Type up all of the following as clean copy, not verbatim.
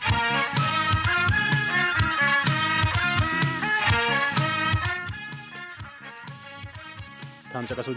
Taamcaqasuu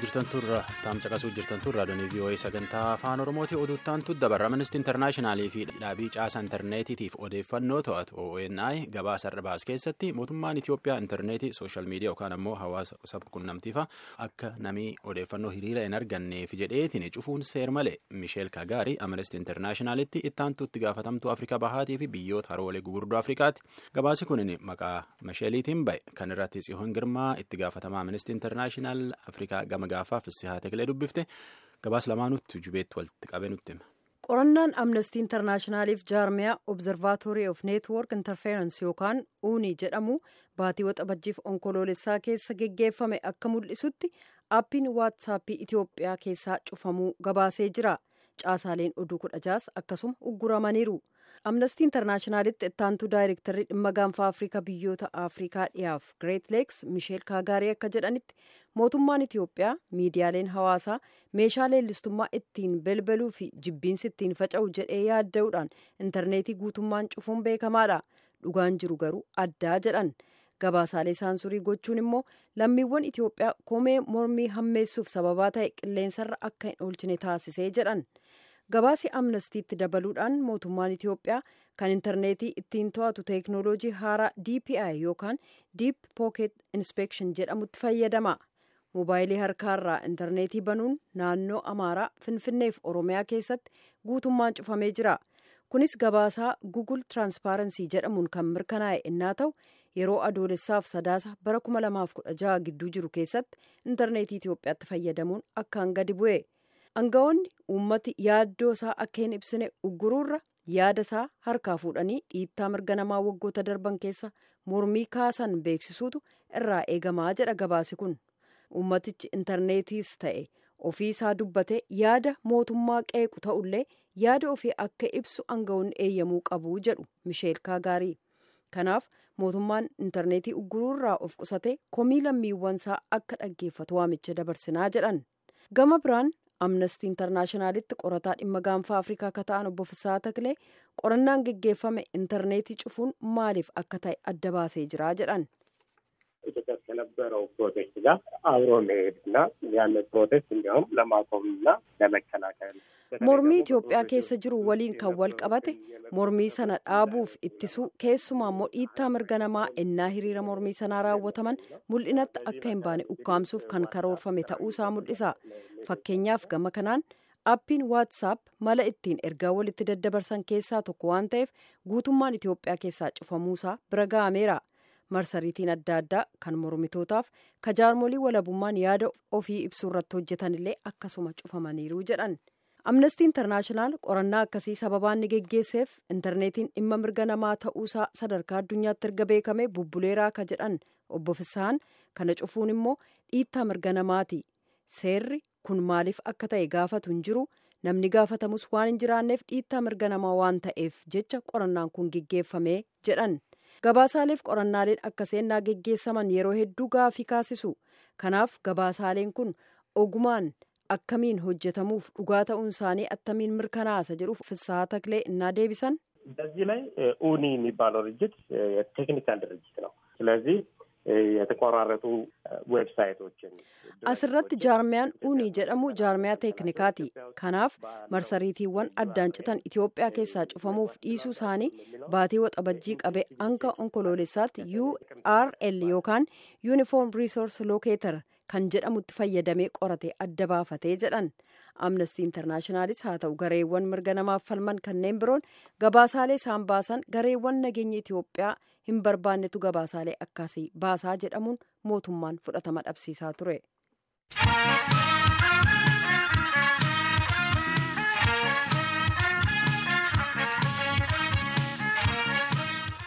jirtan turra raadiyoo VOA sagantaa afaan Oromooti oduuttaan dabarra Amnesty Internationalii fi dhaabii caasa intarneetiitiif odeeffannoo to'atu ONI gabaasa baas keessatti mootummaan Itoophiyaa intarneetii sooshaal miidiyaa yookaan ammoo hawaasa sabquunnamtiifa akka namni odeeffannoo hiriira hin arganneef jedheetiin cufuun seer malee Misheel Kagaari Amnesty Internationalitti ittaantuutti gaafatamtuu Afrikaa Bahaatii fi biyyoota haroolee gugurdoo Afrikaati. Gabaasi kun maqaa Misheeliitiin ba'e kan irratti Tsiyoon Girmaa itti gaafatamaa Amnesty International gama gaafaaf sihaa tekilee dubbifte gabaas lamaanutti jubeetti walitti qabee nutti hima. Qorannaan Amnesty Internationaliif jaarmiyaa Observatory of Network Interference yookaan UNI jedhamu baatii waxabajjiif onkoloolessaa keessa geggeeffame akka mul'isutti aappiin waatsaappii Itoophiyaa keessaa cufamuu gabaasee jira. Caasaaleen oduu 16 akkasuma ugguramaniiru. Amnesty Internationalitti ittaantuu daayirektarri dhimma gaanfa Afrikaa biyyoota Afrikaa dhiyaaf Great Lakes Misheel Kagaari akka jedhanitti mootummaan Itoophiyaa miidiyaaleen hawaasaa meeshaa leellistummaa ittiin belbaluu fi jibbiinsi ittiin faca'u jedhee yaadda'uudhaan intarneetii guutummaan cufuun beekamaadha. Dhugaan jiru garuu addaa jedhan. Gabaasaalee saansurii gochuun immoo lammiiwwan Itoophiyaa komee mormii hammeessuuf sababaa ta'e qilleensarra akka hin oolchine taasisee jedhan. Gabaasi amnestiitti dabaluudhaan mootummaan Itoophiyaa kan intarneetii ittiin to'atu teeknooloojii haaraa DPI yookaan Deep Pocket Inspection jedhamutti fayyadama. Moobaayilii harkaarraa intarneetii banuun naannoo Amaaraa, Finfinneef Oromiyaa keessatti guutummaan cufamee jira. Kunis gabaasaa Google Transparency jedhamuun kan mirkanaa'e innaa ta'u yeroo adoolessaaf sadaasa bara 2016 gidduu jiru keessatti intarneetii Itoophiyaatti fayyadamuun akkaan gadi bu'e. Aangawoonni uummati yaaddoo isaa akka hin ibsine ugguruurra yaada isaa harkaa fuudhanii dhiittaa mirga namaa waggoota darban keessa mormii kaasan beeksisuutu irraa eegamaa jedha gabaasi kun. Uummatichi intarneetiis ta'e ofii isaa dubbatee yaada mootummaa qeequ ta'ullee yaada ofii akka ibsu aangawoonni eeyyamuu qabu jedhu Misheel Kagaari. Kanaaf mootummaan intarneetii ugguruurraa of qusatee komii lammiiwwan isaa akka dhaggeeffatu waamicha dabarsinaa jedhan. Gama biraan Amnesty Internationalitti qorataa dhimma gaanfa Afrikaa akka ta'an obbo Fisaa Takilee qorannaan geggeeffame intarneetii cufuun maaliif akka ta'e adda baasee jira jedhan. ኢትዮጵያ ከነበረው ፕሮቴስት ጋር አብሮ መሄድና ያን ፕሮቴስት እንዲያውም ለማቆምና ለመከላከል mormii Itoophiyaa keessa jiru waliin kan wal qabate mormii sana dhaabuuf ittisuu keessumaa immoo dhiittaa mirga namaa ennaa hiriira mormii sanaa raawwataman mul'inatti akka hin baane ukkaamsuuf kan karoorfame ta'uusaa mul'isa. Fakkeenyaaf gama kanaan aappiin waatsaap mala ittiin ergaa walitti daddabarsan keessaa tokko waan ta'eef guutummaan Itoophiyaa keessaa cufamuusaa bira ga'ameera. Marsariitiin adda addaa kan mormitootaaf kajaarmolii walabummaan yaada ofii ibsuu irratti hojjetanillee akkasuma cufamaniiru jedhan. Amnesty International qorannaa akkasii sababaan ni geggeesseef intarneetiin dhimma mirga namaa ta'uusaa sadarkaa addunyaatti erga beekame bubbuleeraa ka jedhan obbo Fisaan kana cufuun immoo dhiittaa mirga namaati. Seerri kun maaliif akka ta'e gaafatu hin jiru namni gaafatamus waan hin jiraanneef dhiittaa mirga namaa waan ta'eef jecha qorannaan kun geggeeffame jedhan. Gabaasaaleef qorannaaleen akka seennaa geggeessaman yeroo hedduu gaafii kaasisu. Kanaaf gabaasaaleen kun ogumaan akkamiin hojjetamuuf dhugaa ta'uun isaanii attamiin mirkanaasa jedhuuf Fisaa Takilee innaa deebisan. በዚህ ላይ ኡኒ የሚባለው ድርጅት የቴክኒካል ድርጅት ነው። ስለዚህ የተቆራረጡ ዌብሳይቶችን asirratti jaarmiyaan UNI jedhamu jaarmiyaa teeknikaati. Kanaaf marsariitiiwwan addaan citan Itoophiyaa keessaa cufamuuf dhiisuu isaanii baatii waxabajjii qabee hanga onkoloolessaatti URL yookaan Uniform Resource Locator kan jedhamutti fayyadamee qorate adda baafatee jedhan. Amnesty Internationalis haa ta'u gareewwan mirga namaaf falman kanneen biroon gabaasaalee isaan baasan gareewwan nageenya Itoophiyaa hin barbaannetu gabaasaalee akkasii baasaa jedhamuun mootummaan fudhatama dhabsiisaa ture.